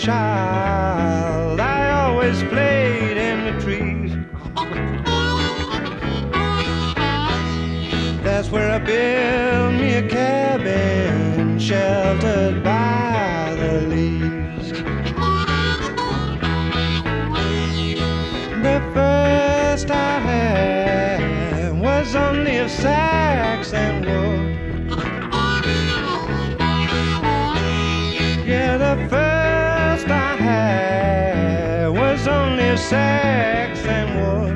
child, I always played in the trees. That's where I built me a cabin, sheltered by the leaves. The first I had was only of sacks and wood. Yeah, the first I had was only of sacks and wood.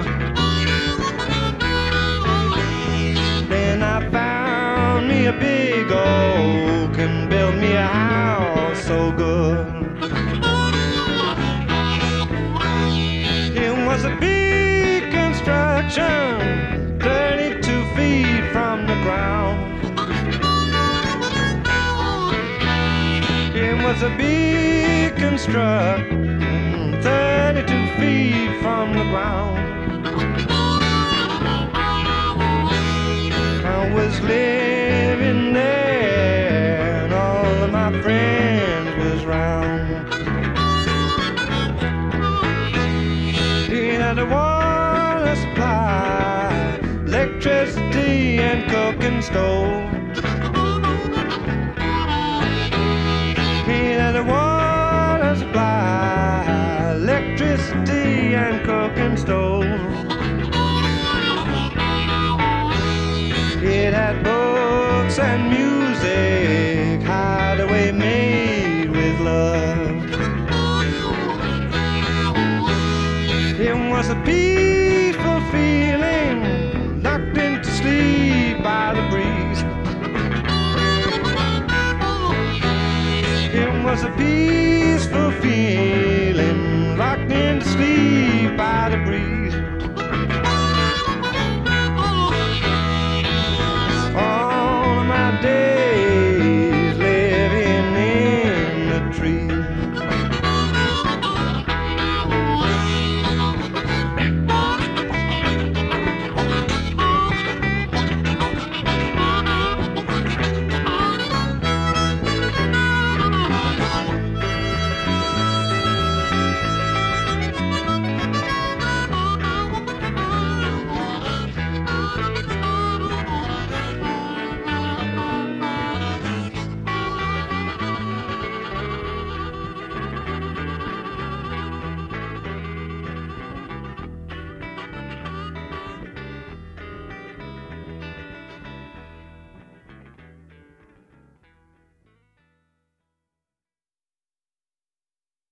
Then I found me a big oak and built me a house so good. It was a big construction, 32 feet from the ground. It was a big construction, 32 feet from the ground. I was living there and all of my friends was round. It had a water supply, electricity and cooking stove. It had a water supply, electricity and cooking stove. It had books and music, hideaway made with love. It was a peaceful feeling, locked into sleep by the breeze. It was a peaceful feeling, locked into sleep by the breeze.